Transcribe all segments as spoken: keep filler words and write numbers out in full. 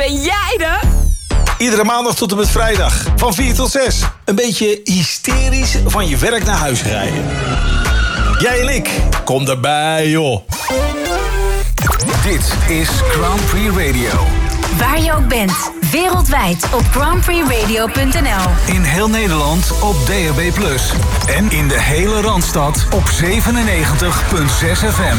Ben jij de? Iedere maandag tot en met vrijdag. Van vier tot zes. Een beetje hysterisch van je werk naar huis rijden. Jij en ik. Kom erbij, joh. Dit is Grand Prix Radio. Waar je ook bent. Wereldwijd op grand prix radio punt n l. In heel Nederland op D A B plus. En in de hele Randstad op zevenennegentig komma zes F M.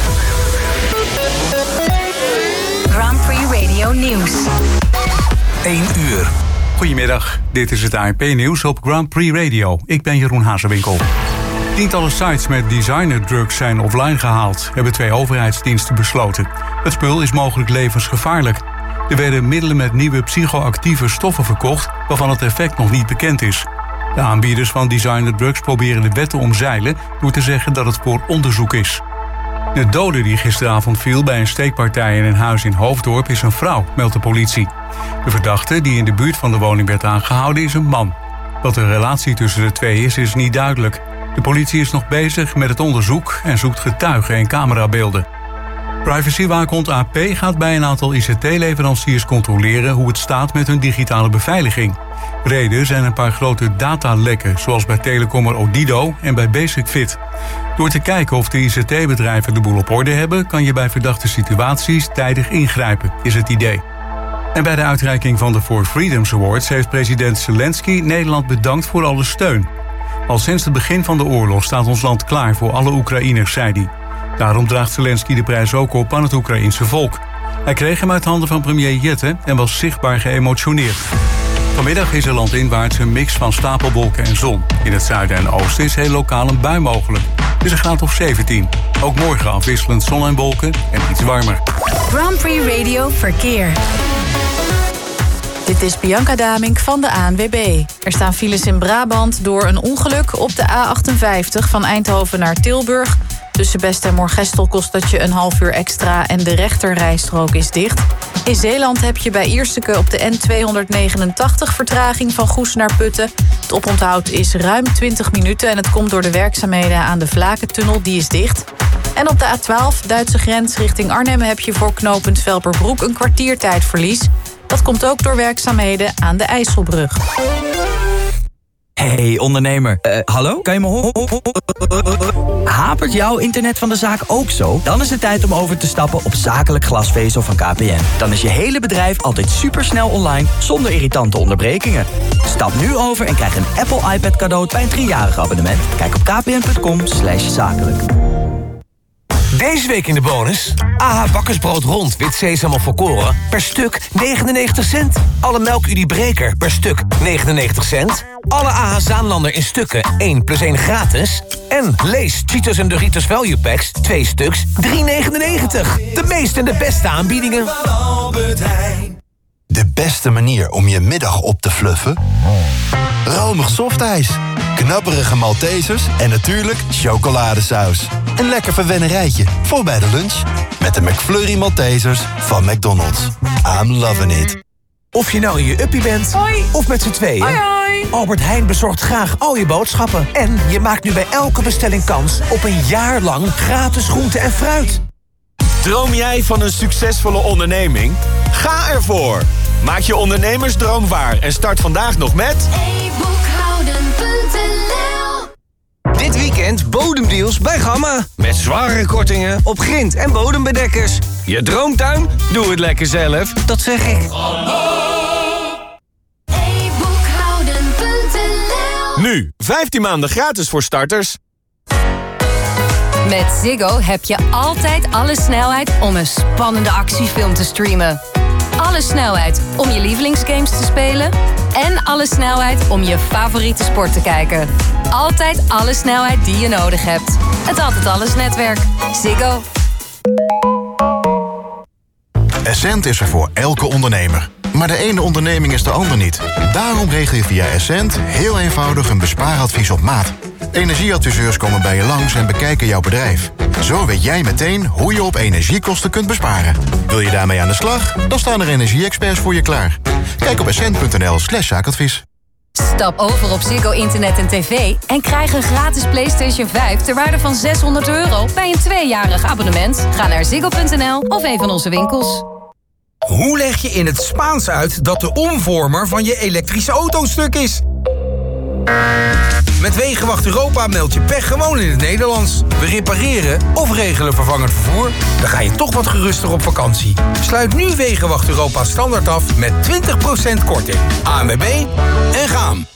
Grand Prix Radio Nieuws. één uur. Goedemiddag, dit is het A N P-nieuws op Grand Prix Radio. Ik ben Jeroen Hazewinkel. Tientallen sites met designerdrugs zijn offline gehaald, hebben twee overheidsdiensten besloten. Het spul is mogelijk levensgevaarlijk. Er werden middelen met nieuwe psychoactieve stoffen verkocht, waarvan het effect nog niet bekend is. De aanbieders van designerdrugs proberen de wet te omzeilen door te zeggen dat het voor onderzoek is. De dode die gisteravond viel bij een steekpartij in een huis in Hoofddorp is een vrouw, meldt de politie. De verdachte die in de buurt van de woning werd aangehouden is een man. Wat de relatie tussen de twee is, is niet duidelijk. De politie is nog bezig met het onderzoek en zoekt getuigen en camerabeelden. Privacywaakhond A P gaat bij een aantal I C T-leveranciers controleren hoe het staat met hun digitale beveiliging. Reden zijn een paar grote datalekken, zoals bij telecommer Odido en bij Basic-Fit. Door te kijken of de I C T-bedrijven de boel op orde hebben, kan je bij verdachte situaties tijdig ingrijpen, is het idee. En bij de uitreiking van de Four Freedoms Awards heeft president Zelensky Nederland bedankt voor alle steun. Al sinds het begin van de oorlog staat ons land klaar voor alle Oekraïners, zei hij. Daarom draagt Zelensky de prijs ook op aan het Oekraïense volk. Hij kreeg hem uit handen van premier Jette en was zichtbaar geëmotioneerd. Vanmiddag is er landinwaarts een mix van stapelwolken en zon. In het zuiden en oosten is heel lokaal een bui mogelijk. Het is een graad of zeventien. Ook morgen afwisselend zon en wolken en iets warmer. Grand Prix Radio Verkeer. Dit is Bianca Damink van de A N W B. Er staan files in Brabant door een ongeluk op de A achtenvijftig... van Eindhoven naar Tilburg. Tussen Best en Moergestel kost dat je een half uur extra... en de rechterrijstrook is dicht. In Zeeland heb je bij Ierseke op de N tweehonderdnegenentachtig... vertraging van Goes naar Putten. Het oponthoud is ruim twintig minuten... en het komt door de werkzaamheden aan de Vlakentunnel, die is dicht. En op de A twaalf, Duitse grens richting Arnhem... heb je voor knooppunt Velperbroek een kwartiertijdverlies... Dat komt ook door werkzaamheden aan de IJsselbrug. Hey ondernemer, uh, hallo? Kan je me horen? Hapert jouw internet van de zaak ook zo? Dan is het tijd om over te stappen op zakelijk glasvezel van K P N. Dan is je hele bedrijf altijd supersnel online, zonder irritante onderbrekingen. Stap nu over en krijg een Apple iPad cadeau bij een driejarig abonnement. Kijk op kpn.com slash zakelijk. Deze week in de bonus. A H bakkersbrood rond, wit sesam of volkoren. Per stuk negenennegentig cent. Alle melk Udi Breker per stuk negenennegentig cent. Alle A H Zaanlander in stukken één plus één gratis. En lees Cheetos en Doritos Value Packs twee stuks drie negenennegentig. De meeste en de beste aanbiedingen. De beste manier om je middag op te fluffen? Romig softijs, knapperige Maltesers en natuurlijk chocoladesaus. Een lekker verwennerijtje voor bij de lunch. Met de McFlurry Maltesers van McDonald's. I'm loving it. Of je nou in je uppie bent, hoi. Of met z'n tweeën. Hoi, hoi. Albert Heijn bezorgt graag al je boodschappen. En je maakt nu bij elke bestelling kans op een jaar lang gratis groente en fruit. Droom jij van een succesvolle onderneming? Ga ervoor! Maak je ondernemersdroom waar en start vandaag nog met... e boekhouden punt n l. Dit weekend bodemdeals bij Gamma. Met zware kortingen op grind- en bodembedekkers. Je droomtuin? Doe het lekker zelf. Dat zeg ik. e boekhouden punt n l. Nu, vijftien maanden gratis voor starters. Met Ziggo heb je altijd alle snelheid om een spannende actiefilm te streamen. Alle snelheid om je lievelingsgames te spelen. En alle snelheid om je favoriete sport te kijken. Altijd alle snelheid die je nodig hebt. Het Altijd Alles netwerk. Ziggo. Essent is er voor elke ondernemer. Maar de ene onderneming is de ander niet. Daarom regel je via Essent heel eenvoudig een bespaaradvies op maat. Energieadviseurs komen bij je langs en bekijken jouw bedrijf. Zo weet jij meteen hoe je op energiekosten kunt besparen. Wil je daarmee aan de slag? Dan staan er energie-experts voor je klaar. Kijk op essent punt n l slash zaakadvies. Stap over op Ziggo Internet en tv en krijg een gratis PlayStation vijf ter waarde van zeshonderd euro bij een tweejarig abonnement. Ga naar ziggo punt n l of een van onze winkels. Hoe leg je in het Spaans uit dat de omvormer van je elektrische auto stuk is? Met Wegenwacht Europa meld je pech gewoon in het Nederlands. We repareren of regelen vervangend vervoer. Dan ga je toch wat geruster op vakantie. Sluit nu Wegenwacht Europa standaard af met twintig procent korting. A N W B en gaan.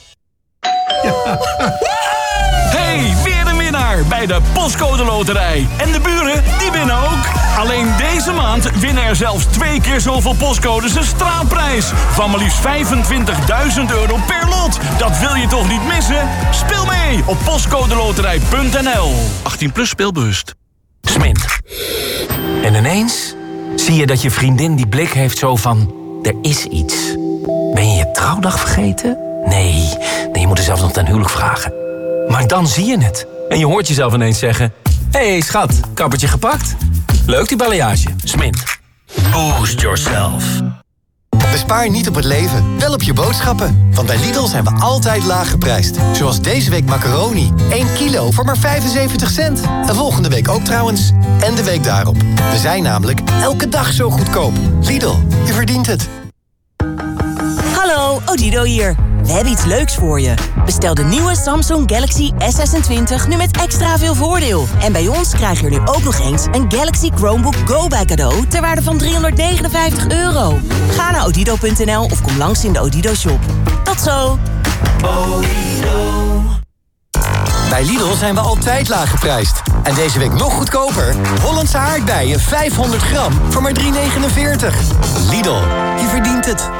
Hey, weer een winnaar bij de Postcode Loterij. En de buren, die winnen ook. Alleen deze maand winnen er zelfs twee keer zoveel postcodes een straatprijs. Van maar liefst vijfentwintigduizend euro per lot. Dat wil je toch niet missen? Speel mee op postcodeloterij punt n l. achttien plus speelbewust. Smint. En ineens zie je dat je vriendin die blik heeft zo van... er is iets. Ben je je trouwdag vergeten? Nee, nee, je moet er zelfs nog ten huwelijk vragen. Maar dan zie je het. En je hoort jezelf ineens zeggen... Hé hey, schat, kappertje gepakt? Leuk die balayage. Smint. Boost yourself. Bespaar niet op het leven, wel op je boodschappen. Want bij Lidl zijn we altijd laag geprijsd. Zoals deze week macaroni. één kilo voor maar vijfenzeventig cent. En volgende week ook trouwens. En de week daarop. We zijn namelijk elke dag zo goedkoop. Lidl, je verdient het. Hallo, Odido hier. We hebben iets leuks voor je. Bestel de nieuwe Samsung Galaxy S zesentwintig nu met extra veel voordeel. En bij ons krijg je er nu ook nog eens een Galaxy Chromebook Go bij cadeau... ter waarde van driehonderdnegenenvijftig euro. Ga naar odido punt n l of kom langs in de Odido shop. Tot zo! Odido. Bij Lidl zijn we altijd laag geprijsd. En deze week nog goedkoper. Hollandse aardbeien vijfhonderd gram voor maar drie negenenveertig. Lidl, je verdient het.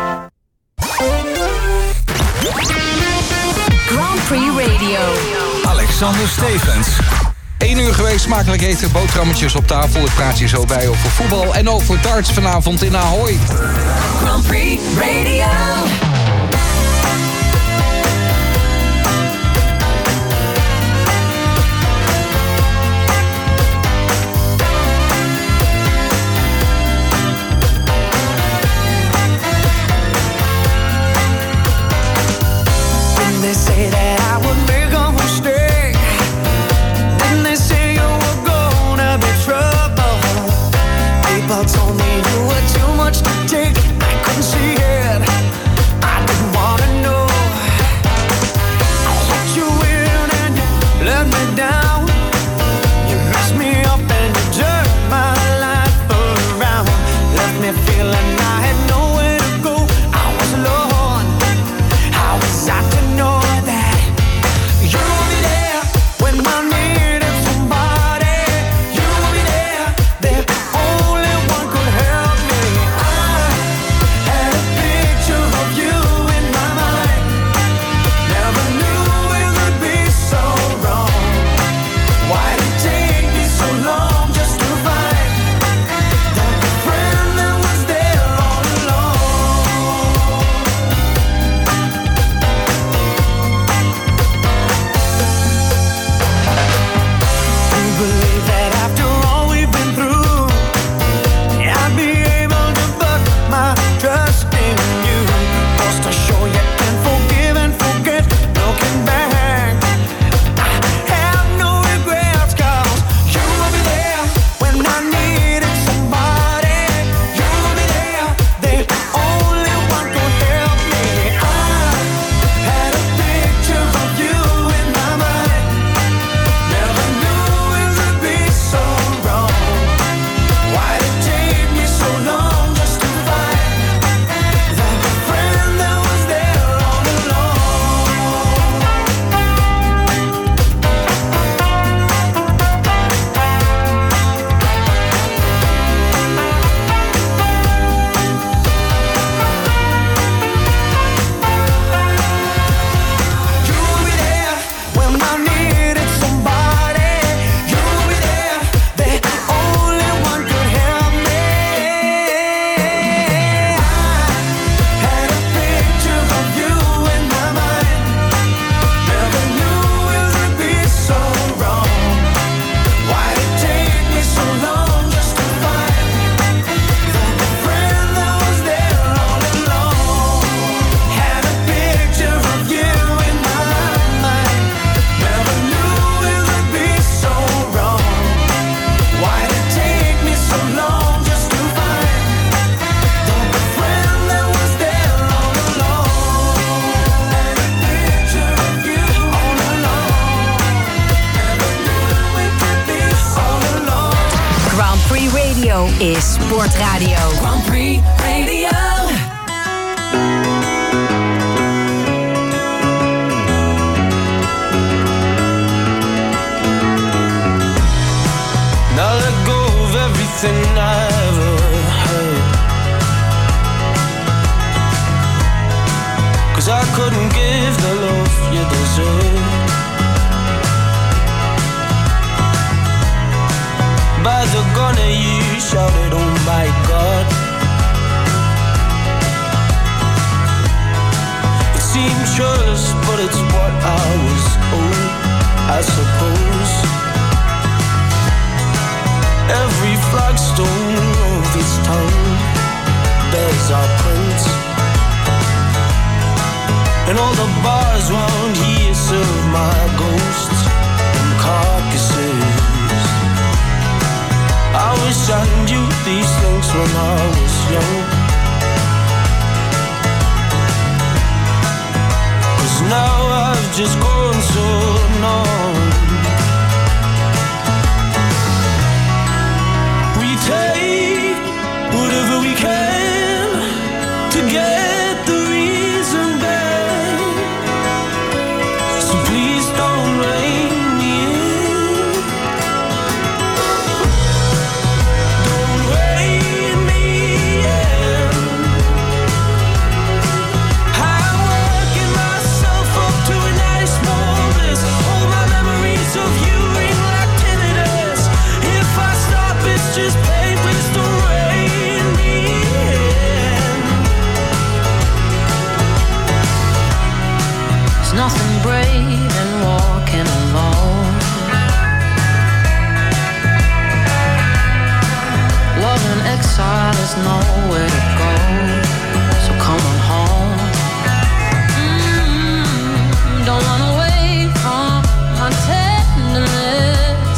Grand Prix Radio. Alexander Stevens. Eén uur geweest, smakelijk eten, boterhammetjes op tafel. Ik praat je zo bij over voetbal en over darts vanavond in Ahoy. Grand Prix Radio. They say that I would make a mistake. Didn't they say you were gonna be trouble? People told me you were too much to take. I could is Sportradio. Grand Prix Radio. Now let go of everything I ever heard, 'cause I couldn't give the love you deserve. By the gun you shouted, oh my God. It seemed churlish, but it's what I was owed, I suppose. Every flagstone of this town bears our prints, and all the bars round here serve my ghosts and carcasses. I wish I knew these things when I was young, 'cause now I've just grown so numb. We take whatever we can to get the reason back, so please don't rein me in. Don't rein me in. I'm working myself up to a nice warm bliss. All my memories of you ring like tinnitus. If I stop, it's just pain. Please don't rein me in. There's nothing brave in walking alone. Love in exile, there's nowhere to go, so come on home. Mm, don't run away from my tenderness.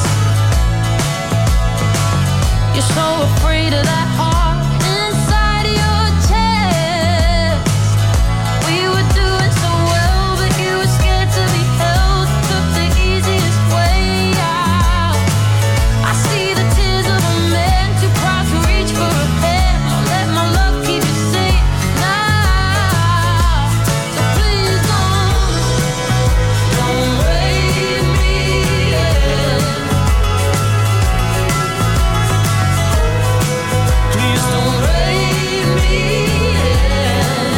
You're so afraid of that heart inside your chest. We were doing so well, but you were scared to be held. Took the easiest way out. I see the tears of a man too proud to reach for a hand. I'll let my love keep you safe now. So please don't, don't rein me in. Please don't rein me in.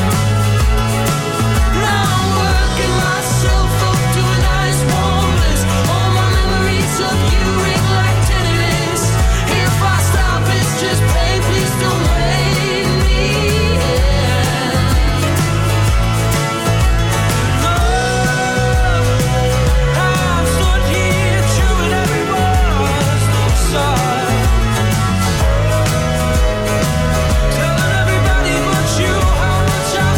Now I'm working myself up to a nice warm bliss. All my memories of you ring like tinnitus. If I stop, it's just pain. Please don't rein me in. No, I'm stood here chewing every word inside, telling everybody but you how much I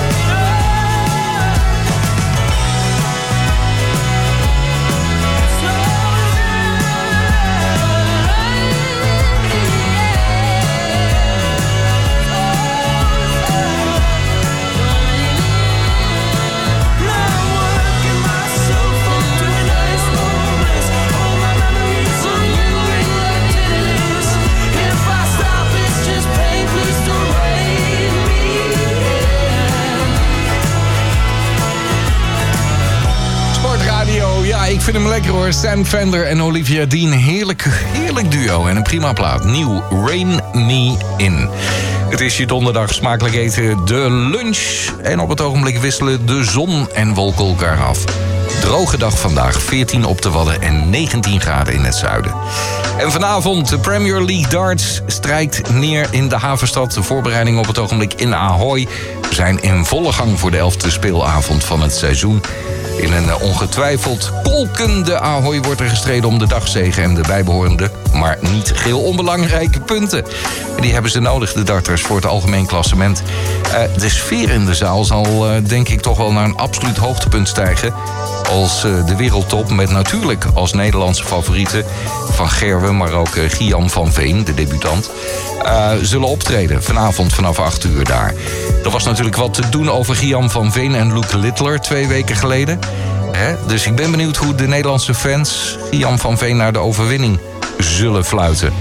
Sportradio, ja, ik vind hem lekker hoor. Sam Fender en Olivia Dean, heerlijk, heerlijk duo en een prima plaat. Nieuw, Rain Me In. Het is je donderdag, smakelijk eten, de lunch. En op het ogenblik wisselen de zon en wolken elkaar af. Droge dag vandaag, veertien op de Wadden en negentien graden in het zuiden. En vanavond, de Premier League Darts strijkt neer in de havenstad. De voorbereidingen op het ogenblik in Ahoy zijn in volle gang voor de elfde speelavond van het seizoen. In een ongetwijfeld kolkende Ahoy wordt er gestreden om de dagzege en de bijbehorende, maar niet geheel onbelangrijke punten. En die hebben ze nodig, de darters, voor het algemeen klassement. Uh, de sfeer in de zaal zal uh, denk ik toch wel naar een absoluut hoogtepunt stijgen als uh, de wereldtop met natuurlijk als Nederlandse favorieten Van Gerwen, maar ook uh, Gian van Veen, de debutant, uh, zullen optreden vanavond vanaf acht uur daar. Er was natuurlijk wat te doen over Gian van Veen en Luke Littler twee weken geleden. Hè? Dus ik ben benieuwd hoe de Nederlandse fans Gian van Veen naar de overwinning zullen fluiten.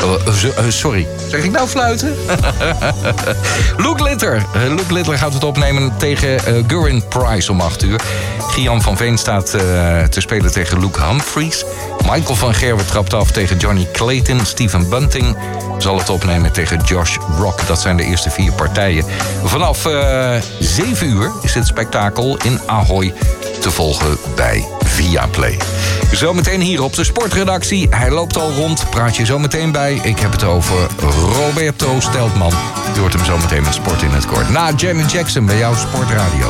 Uh, z- uh, sorry, zeg ik nou fluiten? Luke Littler. Uh, Luke Littler gaat het opnemen tegen uh, Gurin Price om acht uur. Gian van Veen staat uh, te spelen tegen Luke Humphries. Michael van Gerwen trapt af tegen Johnny Clayton. Stephen Bunting zal het opnemen tegen Josh Rock. Dat zijn de eerste vier partijen. Vanaf uh, zeven uur is dit spektakel in Ahoy te volgen bij Viaplay. Zometeen hier op de sportredactie. Hij loopt al rond, praat je zo meteen bij. Ik heb het over Roberto Steltman. Je hoort hem zometeen met Sport in het Kort. Na Janet Jackson bij jouw Sportradio.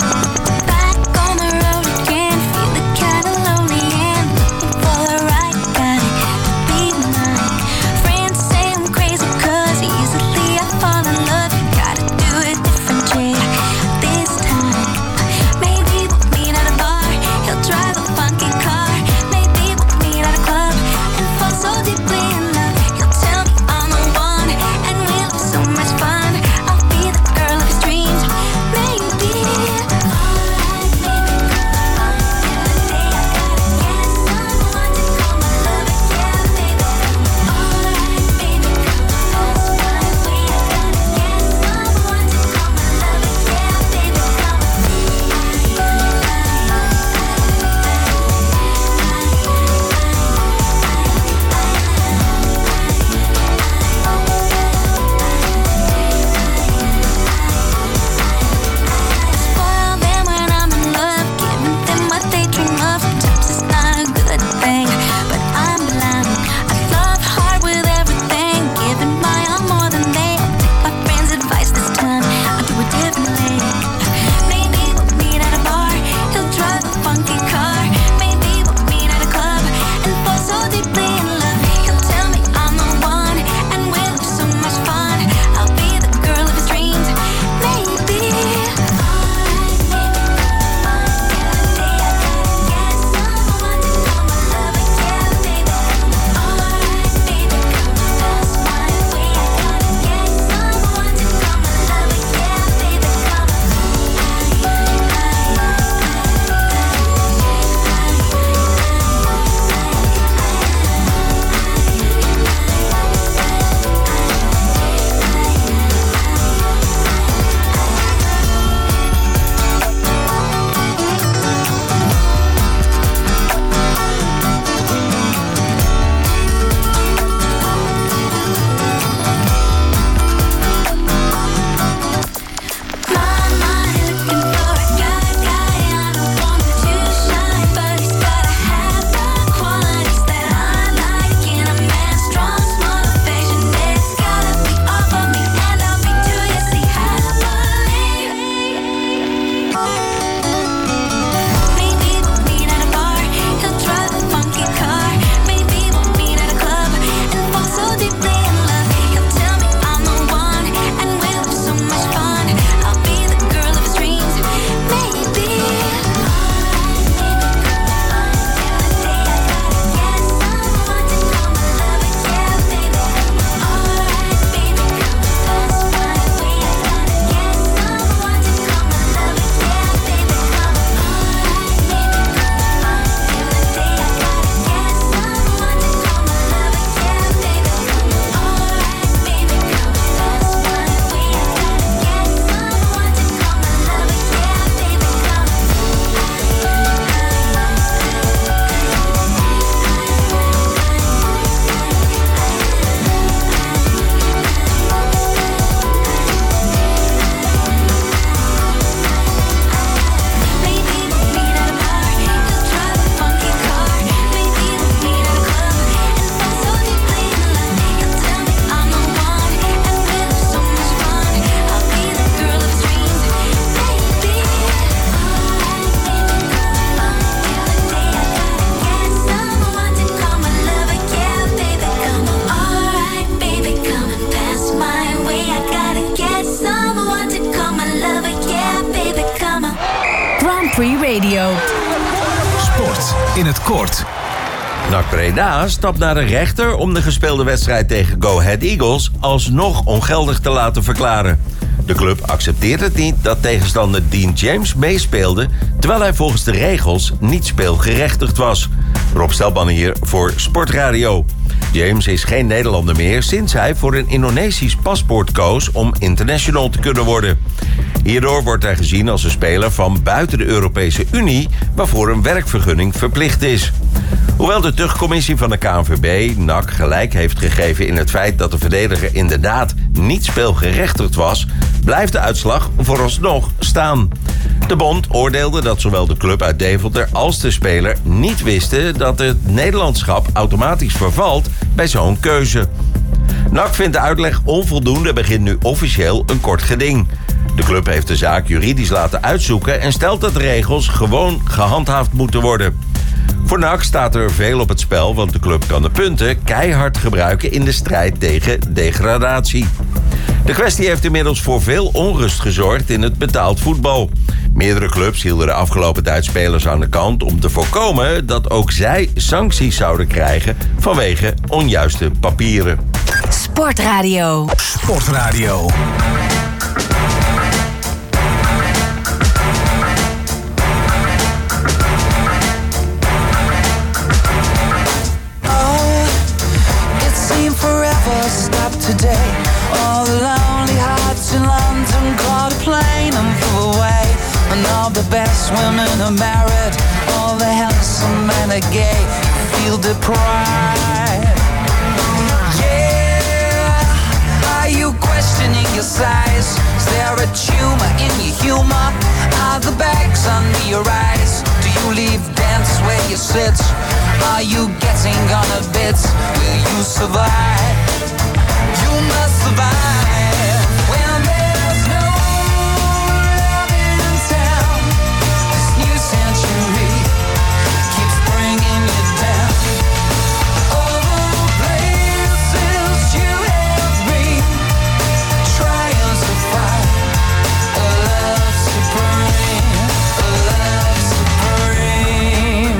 Free Radio. Sport in het kort. N A C Breda stapt naar de rechter om de gespeelde wedstrijd tegen Go Ahead Eagles alsnog ongeldig te laten verklaren. De club accepteert het niet dat tegenstander Dean James meespeelde, terwijl hij volgens de regels niet speelgerechtigd was. Rob Stelban hier voor Sportradio. James is geen Nederlander meer sinds hij voor een Indonesisch paspoort koos om international te kunnen worden. Hierdoor wordt hij gezien als een speler van buiten de Europese Unie, waarvoor een werkvergunning verplicht is. Hoewel de tuchtcommissie van de K N V B N A C gelijk heeft gegeven in het feit dat de verdediger inderdaad niet speelgerechtigd was, blijft de uitslag vooralsnog staan. De bond oordeelde dat zowel de club uit Deventer als de speler niet wisten dat het Nederlandschap automatisch vervalt bij zo'n keuze. N A C vindt de uitleg onvoldoende en begint nu officieel een kort geding. De club heeft de zaak juridisch laten uitzoeken en stelt dat de regels gewoon gehandhaafd moeten worden. Voor N A C staat er veel op het spel, want de club kan de punten keihard gebruiken in de strijd tegen degradatie. De kwestie heeft inmiddels voor veel onrust gezorgd in het betaald voetbal. Meerdere clubs hielden de afgelopen tijd spelers aan de kant om te voorkomen dat ook zij sancties zouden krijgen vanwege onjuiste papieren. Sportradio. Sportradio. Today, all the lonely hearts in London caught a plane and flew away. And all the best women are married, all the handsome men are gay. Feel deprived. Yeah, are you questioning your size? Is there a tumor in your humor? Are the bags under your eyes? Do you leave dance where you sit? Are you getting on a bit? Will you survive? You must survive when there's no love in town. This new century keeps bringing you down. All the places you have been, trying to find a love supreme, a love supreme.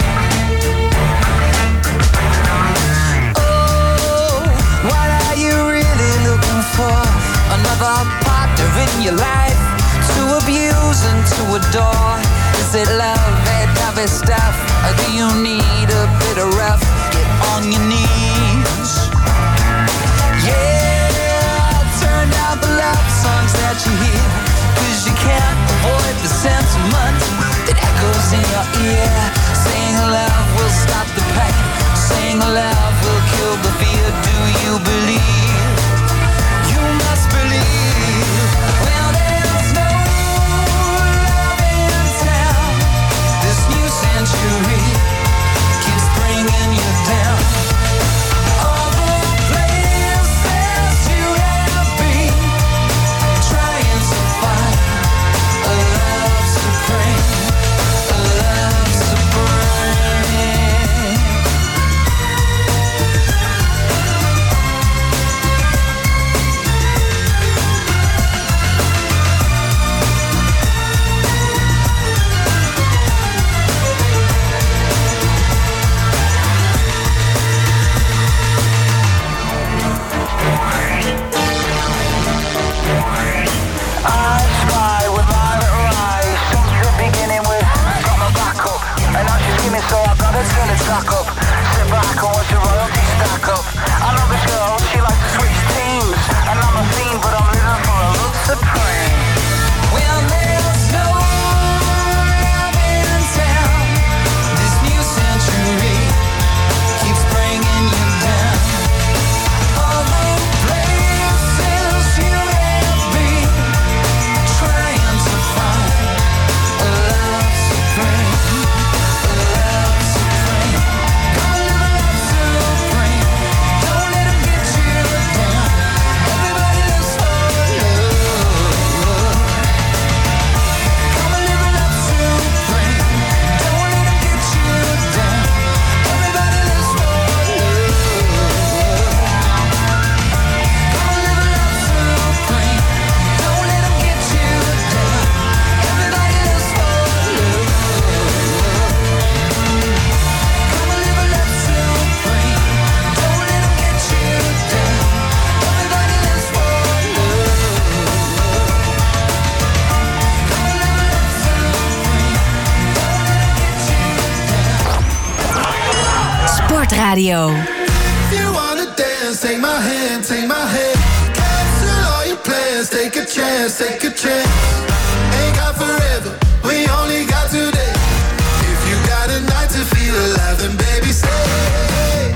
Oh, what are you really looking for? Another partner in your life to abuse and to adore? Is it love, that heavy stuff? Or do you need a bit of rough? Get on your knees. Yeah, turn down the love songs that you hear, cause you can't avoid the sentiment that echoes in your ear. Saying love will stop the pain, saying love will kill the fear. Do you believe? You must believe. Well, there's no love in town. This new century keeps bringing you down. All the places you have been, trying to find a love supreme, a love supreme. I spy with my little eyes since the beginning with got my back up, and now she's giving, so I gotta turn the track up. Sit back and watch the royalty stack up. I know this girl, she likes to switch teams, and I'm a fiend, but I'm living for a love supreme. Well, there's no love in town. This new century keeps bringing you down. All the places you have been, trying to find a love supreme, a love supreme. Come live a love supreme. Don't let 'em get you down. Everybody lives for love. Come live a love supreme. Don't let 'em get you down. Everybody lives for love. Come live a love supreme. Don't let 'em get you down. Everybody lives for love. Come live a love supreme. Don't let 'em get you down. Everybody lives for love. Come live a love supreme. Don't let 'em get you down. Sportradio. If you dance, take my hand, take my hand. Cancel all your plans, take a chance, take a chance. Ain't got forever, we only got today. If you got a night to feel alive, then baby stay.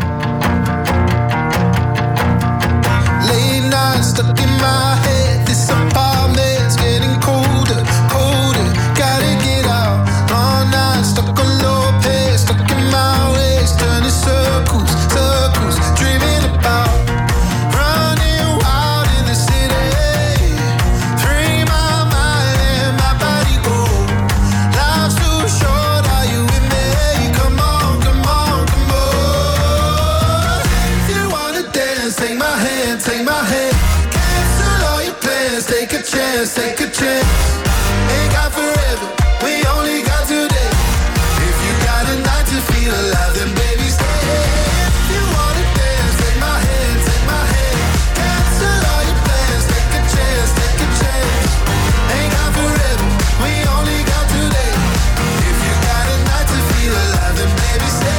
Late nights stuck in my head, this apartment's getting colder, colder. Gotta get out, all night stuck on low pace, stuck in my ways, turning circles, circles, dreaming about running wild in the city. Free my mind and my body go. Life's too short, are you with me? Come on, come on, come on. If you wanna dance, take my hand, take my hand. Cancel all your plans, take a chance, take a chance. Ain't got forever, we only got today. If you got a night to feel alive, then baby stay. If you wanna dance, take my hand, take my hand. Cancel all your plans, take a chance, take a chance. Ain't got forever, we only got today. If you got a night to feel alive, then baby stay.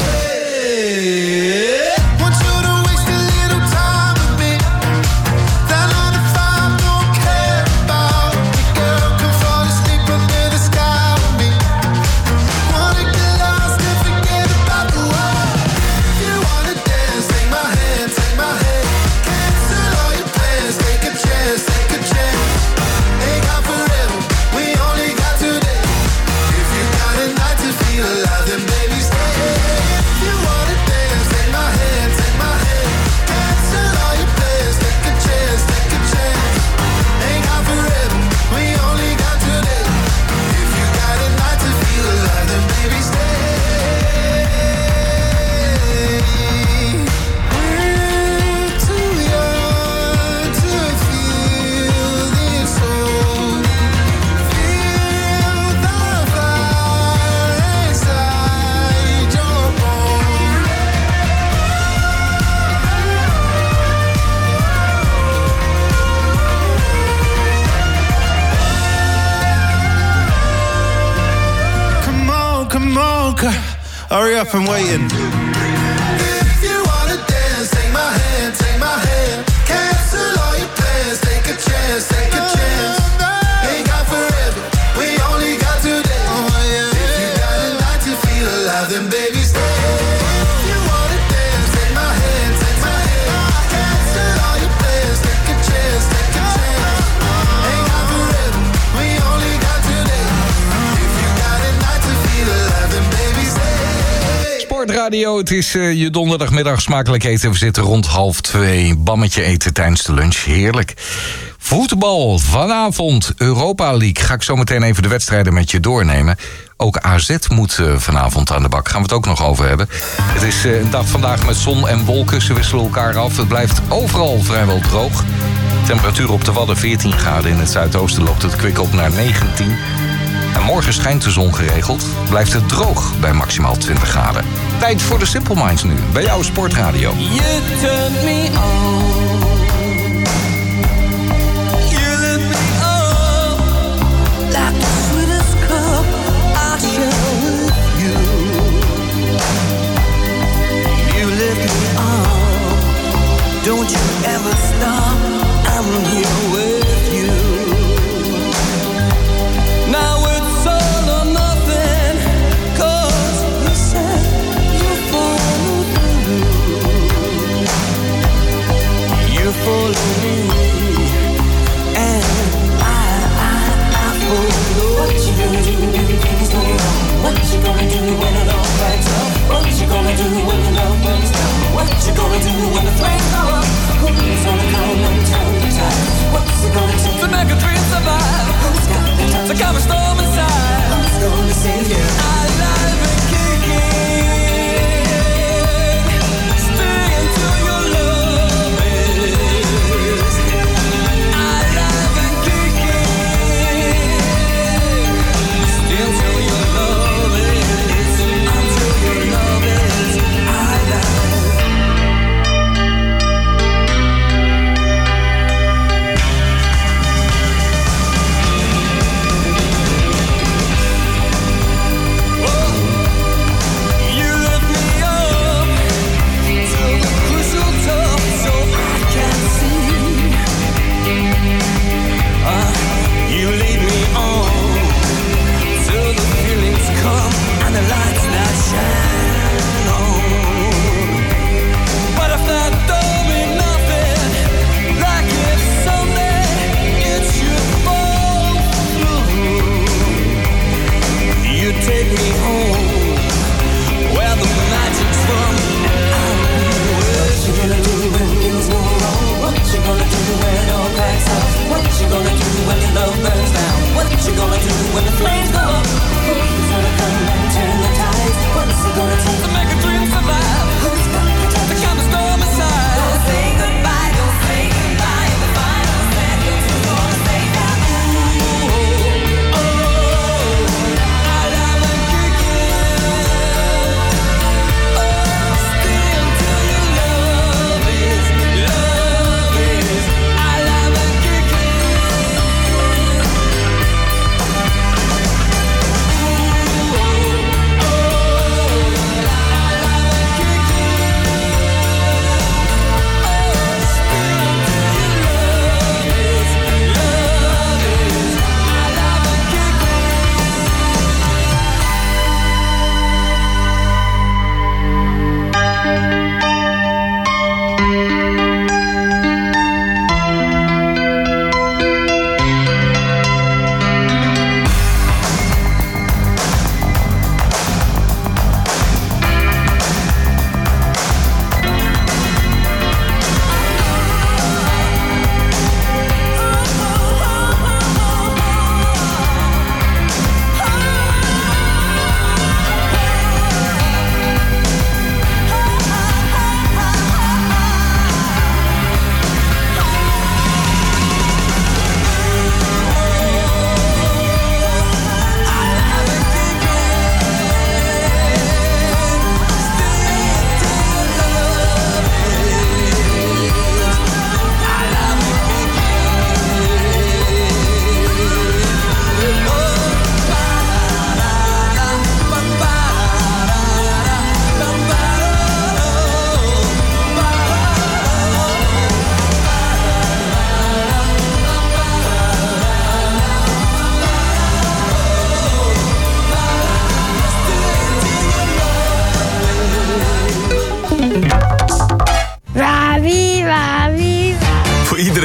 Want you to waste a little time with me. That nine to five don't care about me. Girl, come fall asleep under the sky with me. Wanna get lost and forget about the world. If you wanna dance, take my hand, take my hand. Cancel all your plans, take a chance, take a chance. Ain't got forever, we only got today. If you got a night to feel alive, then baby stay. If you wanna dance, take my hand, take my hand. Cancel all your plans, take a chance, take a chance. Ain't got forever, we only got today. If you got a night to feel alive, then baby stay. We're too young to feel this old. Feel the fire inside your bones. Come on, come on, c- hurry up, I'm waiting. If you wanna dance, take my hand, take my hand. Cancel all your plans, take a chance, take a chance. Ain't got forever, we only got today. If you got a night to feel alive, then baby stay. If you wanna dance, take my hand, take my hand. Cancel all your plans, take a chance, take a chance. Ain't got forever, we only got today. If you got a night to feel alive, then baby stay. Sportradio, het is uh, je donderdagmiddag smakelijk eten. We zitten rond half twee. Bammetje eten tijdens de lunch. Heerlijk. Voetbal vanavond, Europa League. Ga ik zo meteen even de wedstrijden met je doornemen. Ook A Z moet uh, vanavond aan de bak. Gaan we het ook nog over hebben. Het is uh, een dag vandaag met zon en wolken. Ze wisselen elkaar af. Het blijft overal vrijwel droog. Temperatuur op de Wadden veertien graden. In het zuidoosten loopt het kwik op naar negentien. En morgen schijnt de zon geregeld. Blijft het droog bij maximaal twintig graden. Tijd voor de Simple Minds nu. Bij jouw Sportradio. You turn me on. You lift me up like the sweetest cup I share with you. You lift me up. Don't you ever stop. I'm here with you. Now it's all or nothing, 'cause you said you follow through.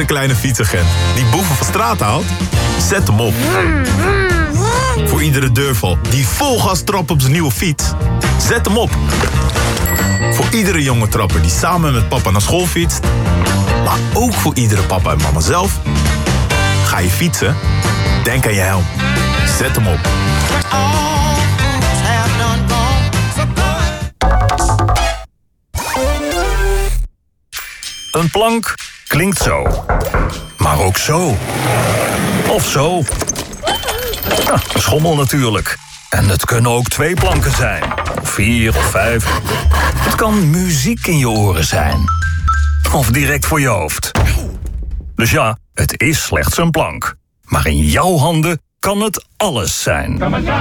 iedere kleine fietsagent die boeven van straat haalt, zet hem op. Voor iedere deurval die vol gas trapt op zijn nieuwe fiets, zet hem op. Voor iedere jonge trapper die samen met papa naar school fietst, maar ook voor iedere papa en mama zelf. Ga je fietsen? Denk aan je helm. Zet hem op. Een plank klinkt zo. Maar ook zo. Of zo. Ja, een schommel natuurlijk. En het kunnen ook twee planken zijn. Of vier of vijf. Het kan muziek in je oren zijn. Of direct voor je hoofd. Dus ja, het is slechts een plank. Maar in jouw handen kan het alles zijn.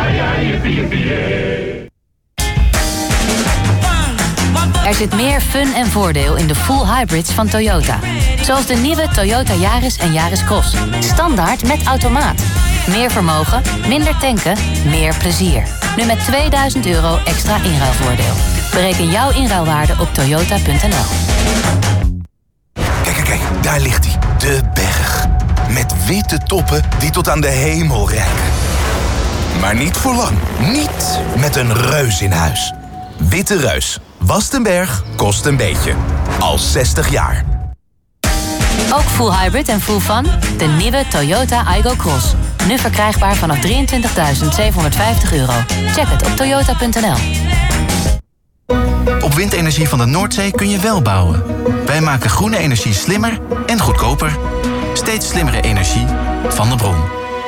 Er zit meer fun en voordeel in de full hybrids van Toyota. Zoals de nieuwe Toyota Yaris en Yaris Cross. Standaard met automaat. Meer vermogen, minder tanken, meer plezier. Nu met tweeduizend euro extra inruilvoordeel. Bereken jouw inruilwaarde op toyota punt n l. Kijk, kijk, kijk, daar ligt hij. De berg. Met witte toppen die tot aan de hemel reiken. Maar niet voor lang. Niet met een reus in huis. Witte Reus. Wast een berg, kost een beetje. Al zestig jaar. Ook full hybrid en full fun? De nieuwe Toyota Aygo Cross. Nu verkrijgbaar vanaf drieëntwintigduizend zevenhonderdvijftig euro. Check het op toyota punt n l. Op windenergie van de Noordzee kun je wel bouwen. Wij maken groene energie slimmer en goedkoper. Steeds slimmere energie van de bron.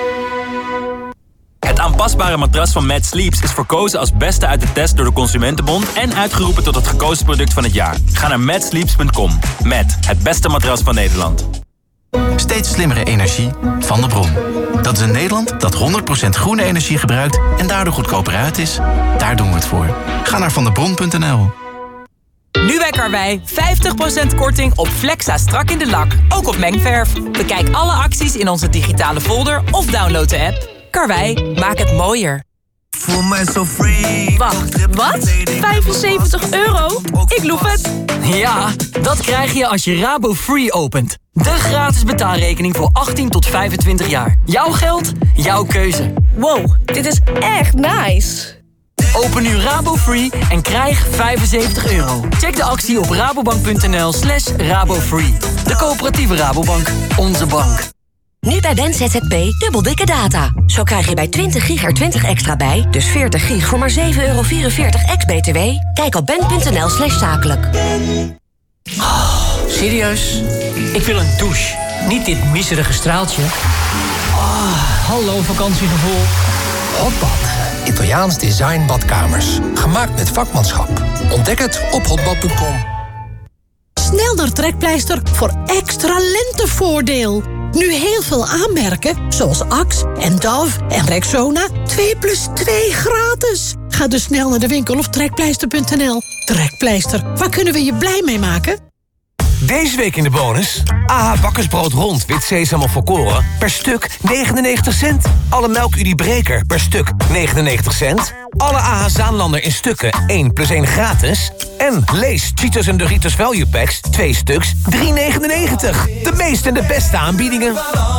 Het aanpasbare matras van Mad Sleeps is verkozen als beste uit de test door de Consumentenbond en uitgeroepen tot het gekozen product van het jaar. Ga naar mad sleeps punt com. Met het beste matras van Nederland. Steeds slimmere energie van de bron. Dat is een Nederland dat honderd procent groene energie gebruikt en daardoor goedkoper uit is. Daar doen we het voor. Ga naar vandebron punt n l. Nu bij Karwei vijftig procent korting op Flexa strak in de lak. Ook op mengverf. Bekijk alle acties in onze digitale folder of download de app. Karwei, maak het mooier. Voel mij zo free. Wacht, wat? vijfenzeventig euro? Ik loef het. Ja, dat krijg je als je Rabo Free opent. De gratis betaalrekening voor achttien tot vijfentwintig jaar. Jouw geld, jouw keuze. Wow, dit is echt nice. Open nu Rabo Free en krijg vijfenzeventig euro. Check de actie op rabobank punt n l slash rabofree. De coöperatieve Rabobank, onze bank. Nu bij Ben Z Z P dubbel dikke data. Zo krijg je bij twintig gig er twintig extra bij. Dus veertig gig voor maar zeven euro vierenveertig ex B T W. Kijk op ben punt n l slash zakelijk. Oh, serieus? Ik wil een douche. Niet dit miserige straaltje. Oh, hallo vakantiegevoel. Hotbad. Italiaans design badkamers. Gemaakt met vakmanschap. Ontdek het op hotbad punt com. Snel naar Trekpleister voor extra lentevoordeel. Nu heel veel aanmerken, zoals Axe en Dove en Rexona. twee plus twee gratis. Ga dus snel naar de winkel of trekpleister punt n l. Trekpleister, waar kunnen we je blij mee maken? Deze week in de bonus. A H bakkersbrood rond, wit sesam of volkoren. Per stuk negenennegentig cent. Alle melk Udi Breker per stuk negenennegentig cent. Alle A H Zaanlander in stukken één plus één gratis. En Lees, Cheetos en Doritos Value Packs twee stuks drie negenennegentig. De meeste en de beste aanbiedingen.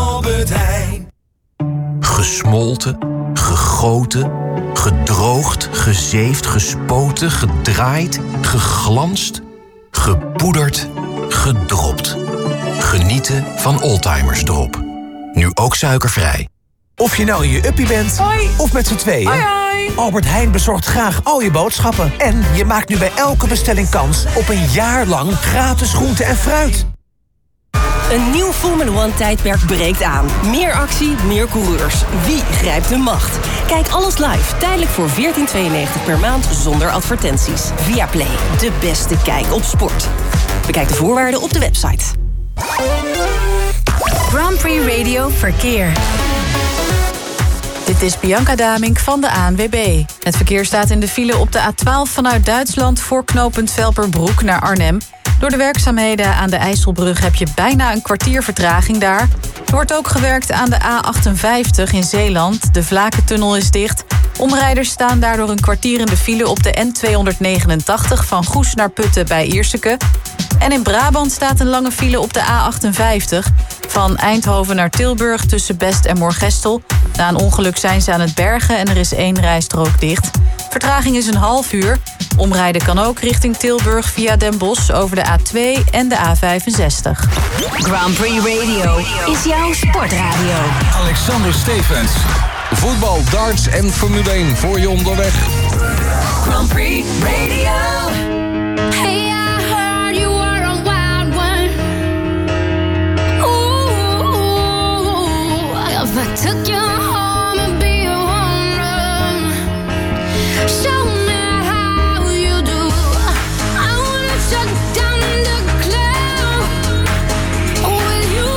Gesmolten, gegoten, gedroogd, gezeefd, gespoten, gedraaid, geglanst, gepoederd, gedropt. Genieten van Oldtimers Drop. Nu ook suikervrij. Of je nou in je uppie bent, hoi. Of met z'n tweeën. Hoi, hoi. Albert Heijn bezorgt graag al je boodschappen. En je maakt nu bij elke bestelling kans op een jaar lang gratis groente en fruit. Een nieuw Formula One tijdperk breekt aan. Meer actie, meer coureurs. Wie grijpt de macht? Kijk alles live, tijdelijk voor veertien tweeënnegentig per maand zonder advertenties. Viaplay, de beste kijk op sport. Bekijk de voorwaarden op de website. Grand Prix Radio Verkeer. Dit is Bianca Damink van de A N W B. Het verkeer staat in de file op de A twaalf vanuit Duitsland voor knooppunt Velperbroek naar Arnhem. Door de werkzaamheden aan de IJsselbrug heb je bijna een kwartier vertraging daar. Er wordt ook gewerkt aan de A achtenvijftig in Zeeland. De Vlakentunnel is dicht. Omrijders staan daardoor een kwartier in de file op de N tweehonderdnegenentachtig van Goes naar Putten bij Ierseke. En in Brabant staat een lange file op de A achtenvijftig. Van Eindhoven naar Tilburg tussen Best en Moorgestel. Na een ongeluk zijn ze aan het bergen en er is één rijstrook dicht. Vertraging is een half uur. Omrijden kan ook richting Tilburg via Den Bosch over de A twee en de A vijfenzestig. Grand Prix Radio is jouw sportradio. Alexander Stevens. Voetbal, darts en Formule één voor je onderweg. Grand Prix Radio. Hey, I heard you were a wild one. Ooh, if I took you home and be a home run, show me how you do. I wanna shut down the club with you.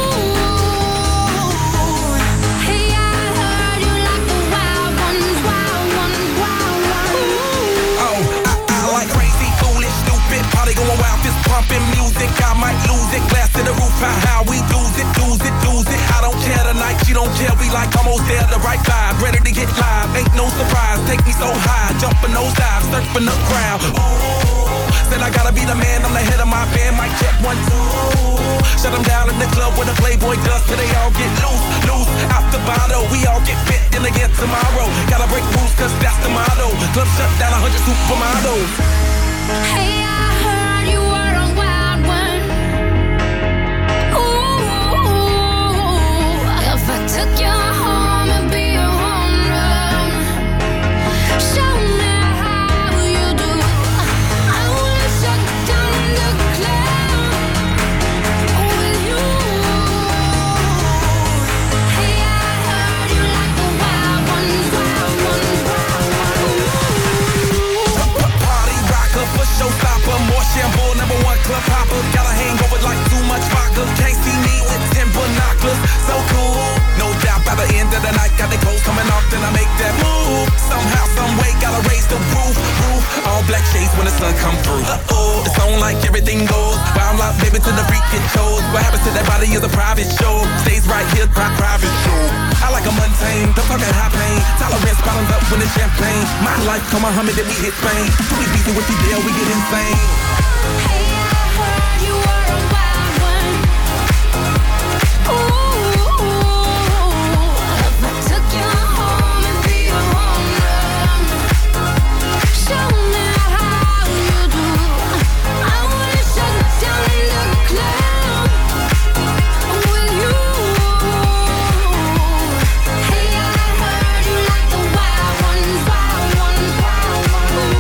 Hey, I heard you like the wild ones, wild ones, wild ones. Oh, I, I like crazy, foolish, stupid, party going wild, fist pumping music. I might lose it, glass to the roof, how, how we lose it, lose it, lose it. I don't care tonight, she don't care, we like almost there, the right vibe, ready to get live, ain't no surprise, take me so high, jumping those dives, surfing the crowd. Ooh, said I gotta be the man, I'm the head of my band, mic check one, two. Shut them down in the club where the Playboy does, till they all get loose, loose, out the bottle, we all get fit, then again tomorrow. Gotta break rules, cause that's the motto, club shut down, a hundred supermodels. Hey, I heard you were a wild one. Ooh, if I took you home and be a home run, show me how you do. I wanna shut down the club with you. Hey, I heard you like the wild ones, wild ones, wild ones. Party rocker, for showstopper, more shampoo, number one club hopper. Got a hangover like too much vodka. Can't see me with ten binoculars, so cool. No doubt by the end of the night, got the clothes coming off, then I make that move. Somehow, some way, gotta raise the roof, roof. All black shades when the sun come through. Uh-oh, it's on like everything goes. Wild out, baby, to the freak it shows. What happens to that body is a private show. Stays right here, pri- private show. I like a mundane, don't talk that high pain. Tolerance bottoms up when it's champagne. My life, come on, Muhammad, then we hit Spain. We beat with the deal, we get insane. Hey, I heard you were a wild one. Ooh, if I took you home and be a home run, show me how you do. I wanna shut down the club with you. Hey, I heard you like the wild ones, wild ones, wild ones.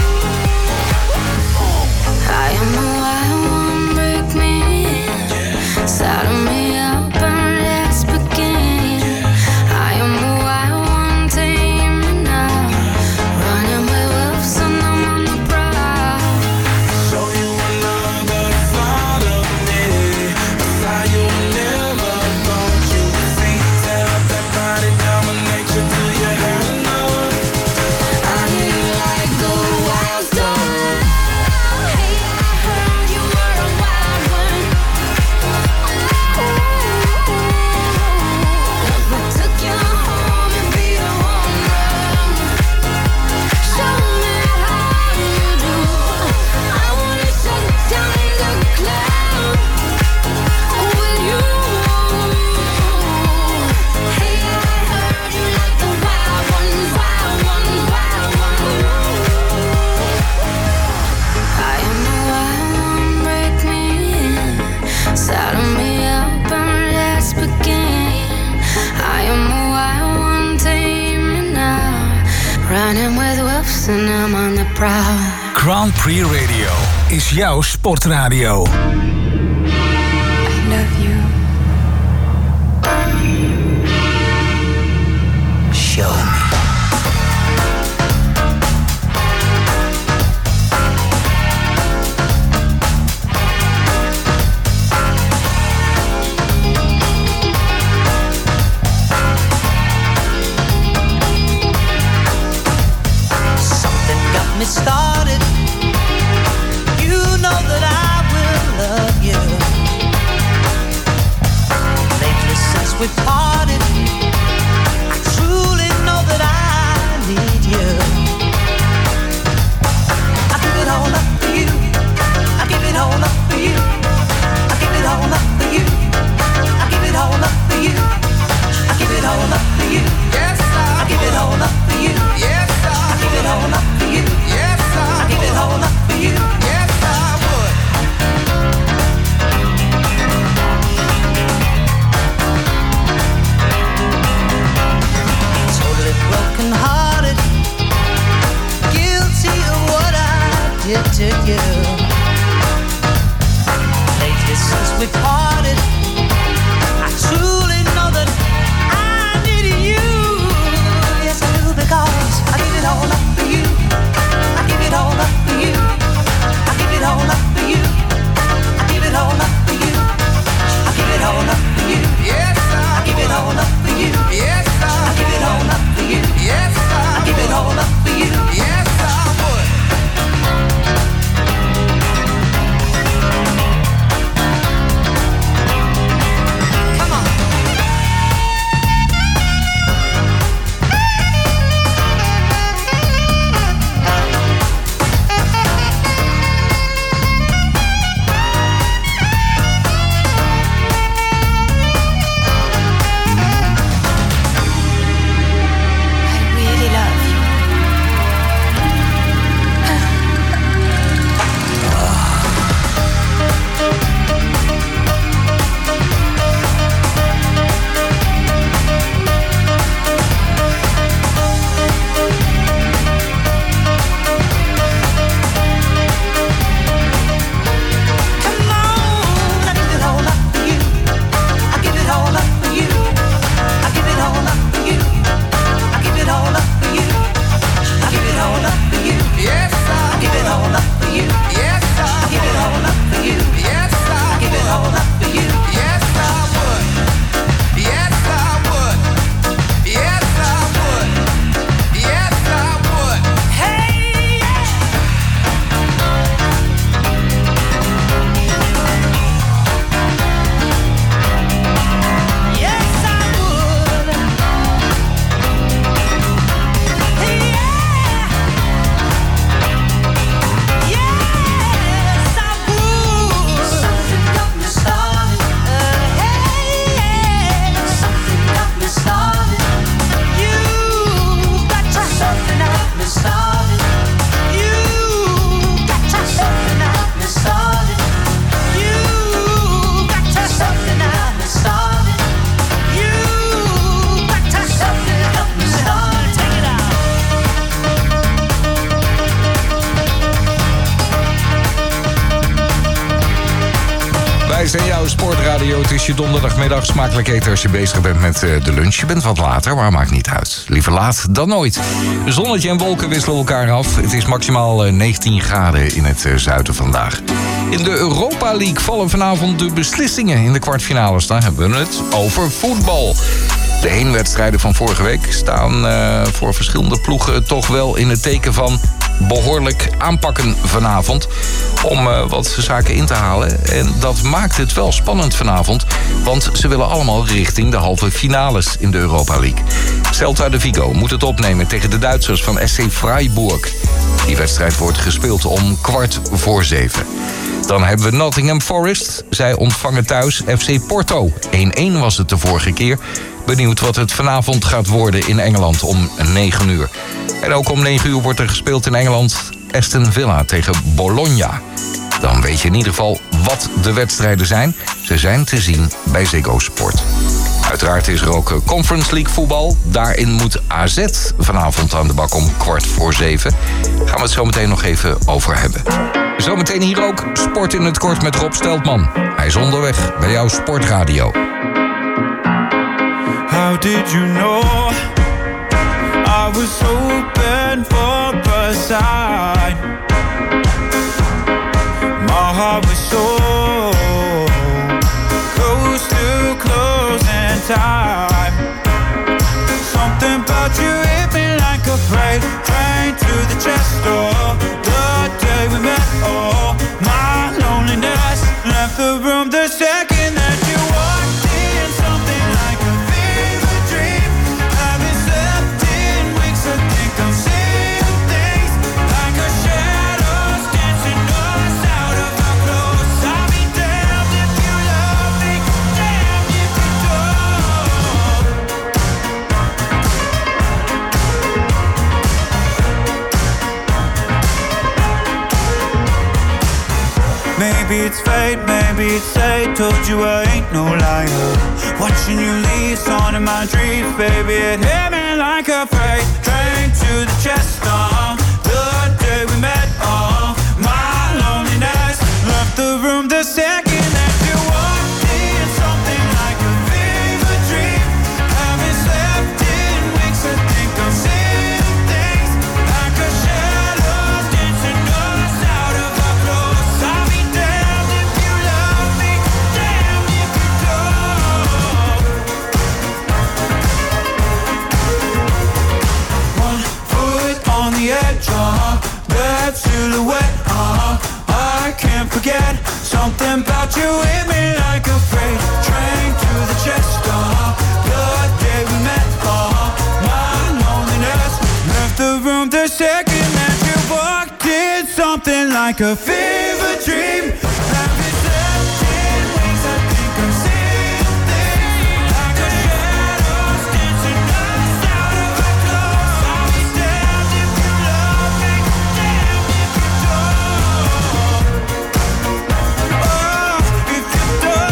I am a wild one, break me in, saddle me up and let's begin. I am a wild one, tame me now, running with wolves and I'm on the prowl. Show you another side of me, a side you never thought you'd see. Tear up that body, dominate you till you have enough. I need like the wild stuff. Hey, I heard you were a wild one. Ooh, if I took you home and be a home run, show me how you do. I wanna shut down the club with you. Hey, I heard you like the wild ones, wild ones, wild ones. I am a wild one, break me in, saddle me up and let's begin. I am a wild one, tame me now, running with wolves and I'm on the prowl. Grand Prix Radio is jouw sportradio. I love you. Show me. Something got me started. You know that I will love you. you. Lately since we parted, I truly know that I needed you. Yes, I do, because I give it all up for you. I give it all up for you. I give it all up for you. I give it all up for you. I give it all up for you. Yes, I give it all up for you. Yes, I give it all up for you. Yes, I give it all up for you. Yes, I would. Come on. En jouw sportradio. Het is je donderdagmiddag. Smakelijk eten als je bezig bent met uh, de lunch. Je bent wat later, maar maakt niet uit. Liever laat dan nooit. Zonnetje en wolken wisselen elkaar af. Het is maximaal uh, negentien graden in het uh, zuiden vandaag. In de Europa League vallen vanavond de beslissingen in de kwartfinales. Dan hebben we het over voetbal. De heenwedstrijden van vorige week staan uh, voor verschillende ploegen toch wel in het teken van behoorlijk aanpakken vanavond om uh, wat zaken in te halen. En dat maakt het wel spannend vanavond, want ze willen allemaal richting de halve finales in de Europa League. Celta de Vigo moet het opnemen tegen de Duitsers van S C Freiburg. Die wedstrijd wordt gespeeld om kwart voor zeven. Dan hebben we Nottingham Forest. Zij ontvangen thuis F C Porto. één-één was het de vorige keer. Benieuwd wat het vanavond gaat worden in Engeland om negen uur. En ook om negen uur wordt er gespeeld in Engeland Aston Villa tegen Bologna. Dan weet je in ieder geval wat de wedstrijden zijn. Ze zijn te zien bij Ziggo Sport. Uiteraard is er ook Conference League voetbal. Daarin moet A Z vanavond aan de bak om kwart voor zeven. Gaan we het zo meteen nog even over hebben. Zometeen hier ook Sport in het Kort met Rob Steltman. Hij is onderweg bij jouw Sportradio. How did you know I was open for a sign? My heart was so close to closing time. Something about you hit me like a freight train to the chest door. The day we met, oh, my loneliness left the room the second that you walked in. Something like a fever dream. I've been slept in weeks. I think I'm seeing things like a shadows dancing us out of our clothes. I'll be damned if you love me, damned if you don't. Maybe it's fate, maybe it's fate. Told you I ain't no liar. Watching you leave, on in my dreams, baby. It hit me like a freight train to the chest. Uh, the day we met, uh, my silhouette. Uh-huh, I can't forget. Something about you hit me like a freight train to the chest. Uh-huh, the day we met. Uh-huh, my loneliness left the room the second that you walked in. Something like a fever dream. Have you slept in wings? I think I'm seeing things like a shadow dancing us out of our clothes. I'll be damned if you love me, damned if you don't. Oh, if you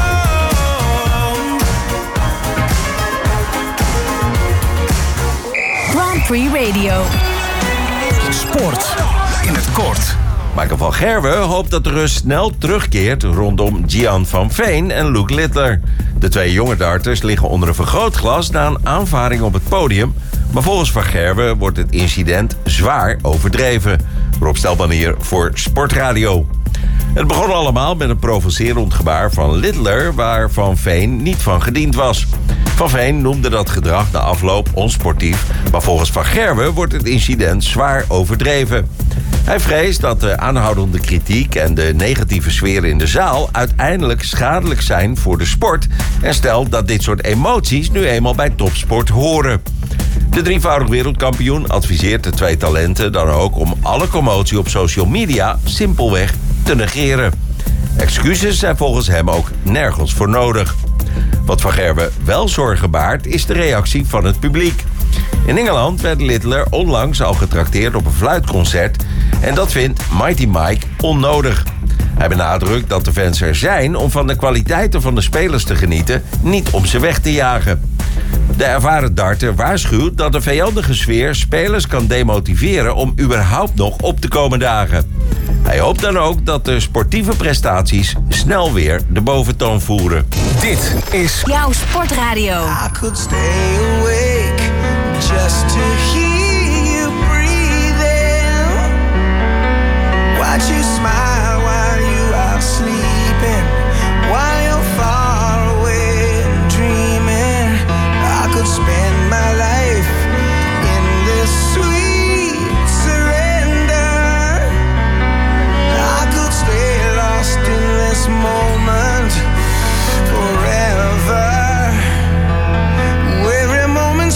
don't. Grand Prix Radio. Sport in het kort. Michael van Gerwen hoopt dat de rust snel terugkeert rondom Gian van Veen en Luke Littler. De twee jonge darters liggen onder een vergrootglas na een aanvaring op het podium. Maar volgens Van Gerwen wordt het incident zwaar overdreven. Rob Stelman hier voor Sportradio. Het begon allemaal met een provocerend gebaar van Littler, waar Van Veen niet van gediend was. Van Veen noemde dat gedrag na afloop onsportief, maar volgens Van Gerwen wordt het incident zwaar overdreven. Hij vreest dat de aanhoudende kritiek en de negatieve sfeer in de zaal uiteindelijk schadelijk zijn voor de sport en stelt dat dit soort emoties nu eenmaal bij topsport horen. De drievoudig wereldkampioen adviseert de twee talenten dan ook om alle commotie op social media simpelweg te negeren. Excuses zijn volgens hem ook nergens voor nodig. Wat Van Gerwen wel zorgen baart is de reactie van het publiek. In Engeland werd Littler onlangs al getrakteerd op een fluitconcert en dat vindt Mighty Mike onnodig. Hij benadrukt dat de fans er zijn om van de kwaliteiten van de spelers te genieten, niet om ze weg te jagen. De ervaren darter waarschuwt dat de vijandige sfeer spelers kan demotiveren om überhaupt nog op te komen dagen. Hij hoopt dan ook dat de sportieve prestaties snel weer de boventoon voeren. Dit is jouw Sportradio. I could stay awake just to hear you breathing. Watch you smile while you are sleeping, while you're far away and dreaming. I could spend my life in this sweet surrender. I could stay lost in this moment forever. Every moment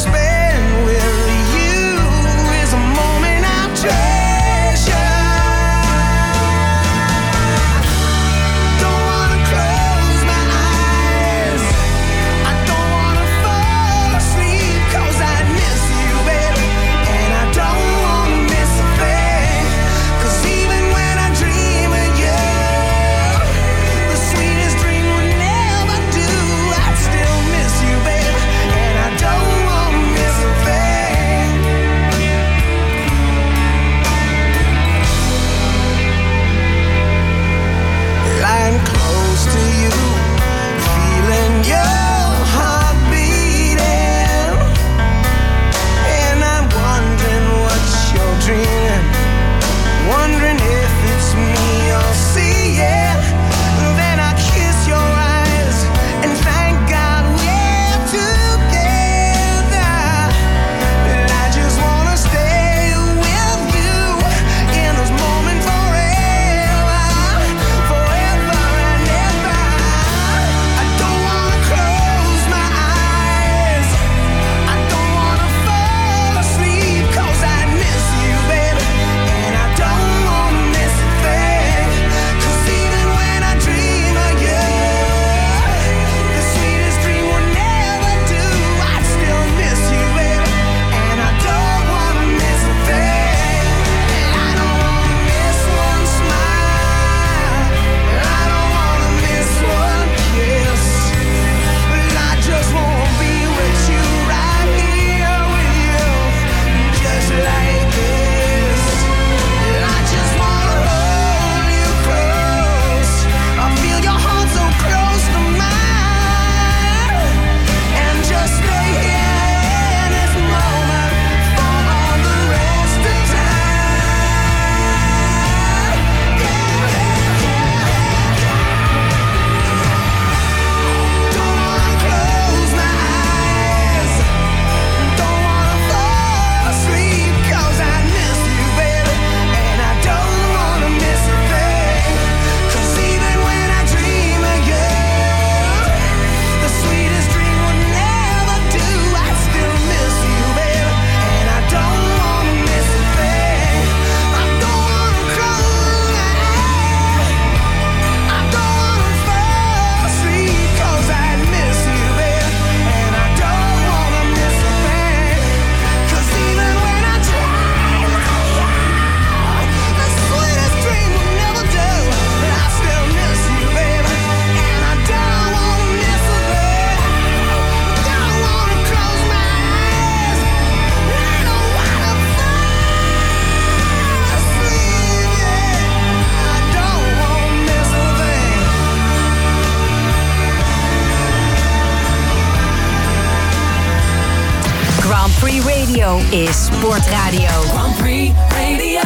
Grand Prix Radio is Sportradio. Grand Prix Radio.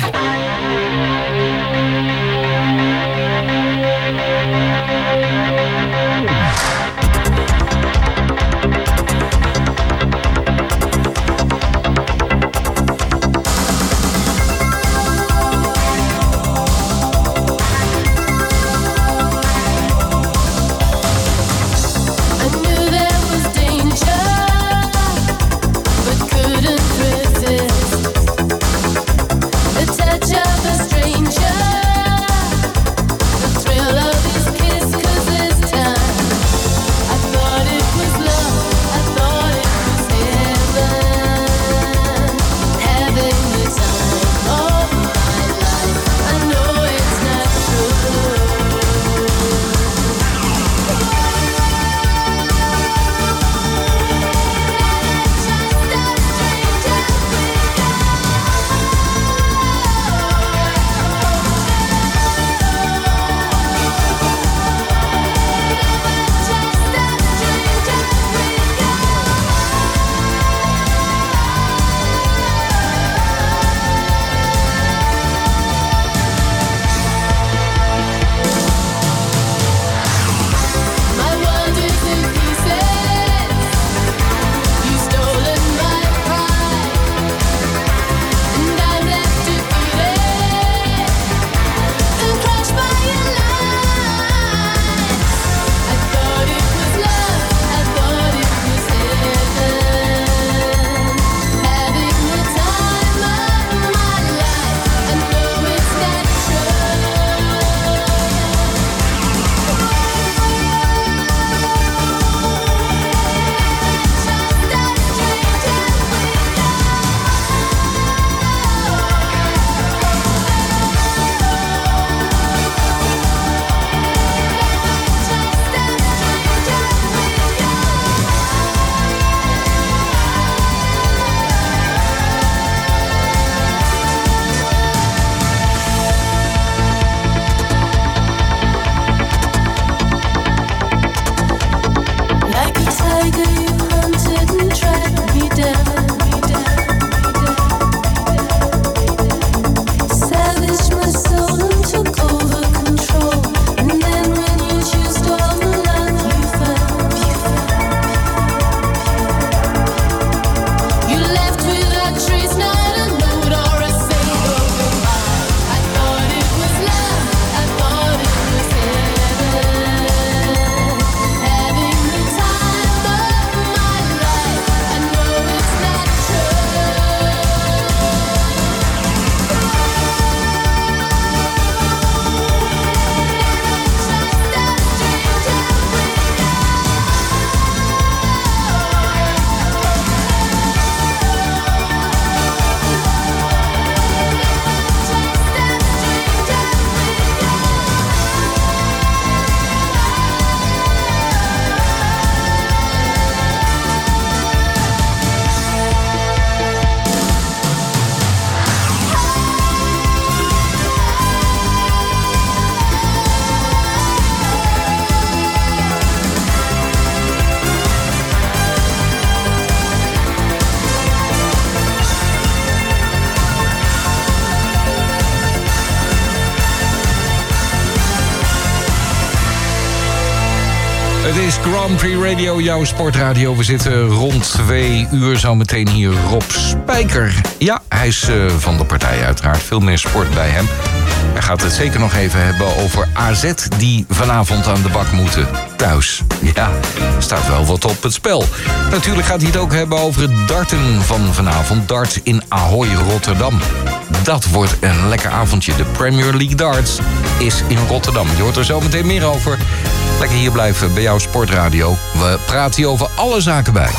Het is Grand Prix Radio, jouw sportradio. We zitten rond twee uur zo meteen hier. Rob Spijker. Ja, hij is uh, van de partij uiteraard. Veel meer sport bij hem. Hij gaat het zeker nog even hebben over A Z... die vanavond aan de bak moeten thuis. Ja, er staat wel wat op het spel. Natuurlijk gaat hij het ook hebben over het darten van vanavond. Dart in Ahoy, Rotterdam. Dat wordt een lekker avondje. De Premier League Darts is in Rotterdam. Je hoort er zo meteen meer over. Lekker hier blijven bij jouw sportradio. We praten hier over alle zaken bij.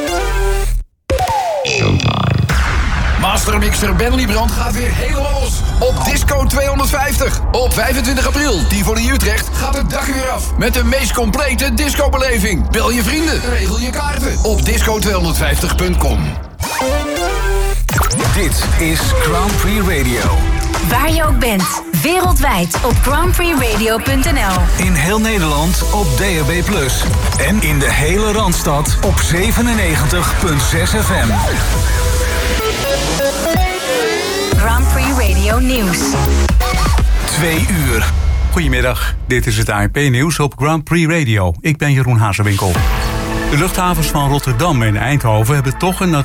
Showtime. Master Mixer Ben Liebrand gaat weer helemaal los. Op Disco tweehonderdvijftig. Op vijfentwintig april, Tivoli Utrecht, gaat het dak weer af. Met de meest complete discobeleving. Bel je vrienden, regel je kaarten. Op disco tweehonderdvijftig punt com. Dit is Grand Prix Radio. Waar je ook bent, Wereldwijd op grand prix radio punt n l. In heel Nederland op D A B plus. En in de hele Randstad op zevenennegentig komma zes F M. Grand Prix Radio Nieuws. Twee uur. Goedemiddag, dit is het A N P-nieuws op Grand Prix Radio. Ik ben Jeroen Hazewinkel. De luchthavens van Rotterdam en Eindhoven hebben toch een